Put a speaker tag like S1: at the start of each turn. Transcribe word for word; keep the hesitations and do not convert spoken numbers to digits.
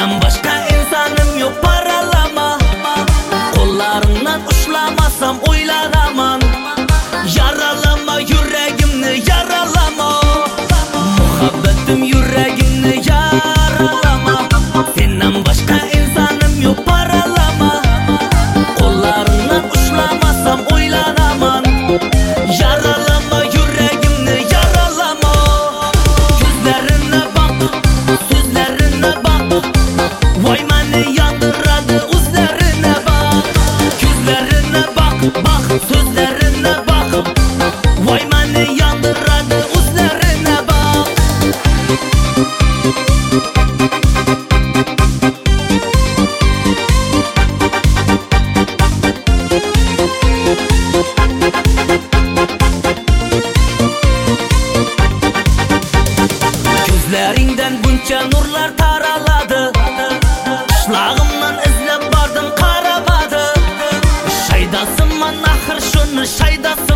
S1: Senden başka insanım yok, paralama. Kollarından uçlamasam oylanaman. Yaralama yüreğimni, yaralama. Muhabbetim yüreğimni yaralama. Senden başka insanım yok, paralama. Kollarından uçlamasam oylanaman. Yaralama yüreğimni, yaralama. Gözlerine bak, sözlerine bak. Vay beni yandıradı uzlarına bak. Gözlerine bak, bak sözlerine bak. Vay beni yandıradı uzlarına bak. Gözlerinden bunca nurlar taraladı. Işlağımdan izlep bardım, karamadı. Shaydasın man ahir şunu shaydasın.